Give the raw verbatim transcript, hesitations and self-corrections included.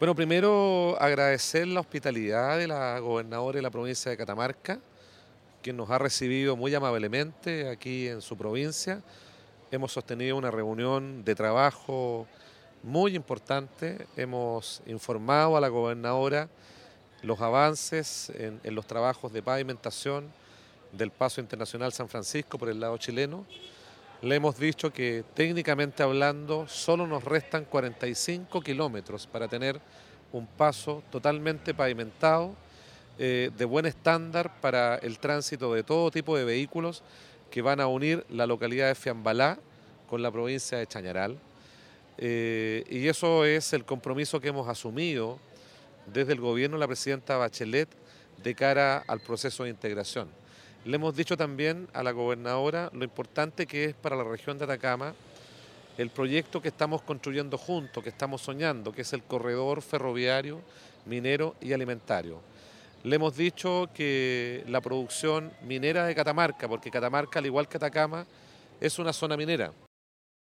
Bueno, primero agradecer la hospitalidad de la gobernadora de la provincia de Catamarca, quien nos ha recibido muy amablemente aquí en su provincia. Hemos sostenido una reunión de trabajo muy importante. Hemos informado a la gobernadora los avances en, en los trabajos de pavimentación del Paso Internacional San Francisco por el lado chileno. Le hemos dicho que técnicamente hablando solo nos restan cuarenta y cinco kilómetros para tener un paso totalmente pavimentado, eh, de buen estándar para el tránsito de todo tipo de vehículos que van a unir la localidad de Fiambalá con la provincia de Chañaral. Eh, y eso es el compromiso que hemos asumido desde el gobierno de la presidenta Bachelet de cara al proceso de integración. Le hemos dicho también a la gobernadora lo importante que es para la región de Atacama el proyecto que estamos construyendo juntos, que estamos soñando, que es el corredor ferroviario, minero y alimentario. Le hemos dicho que la producción minera de Catamarca, porque Catamarca, al igual que Atacama, es una zona minera.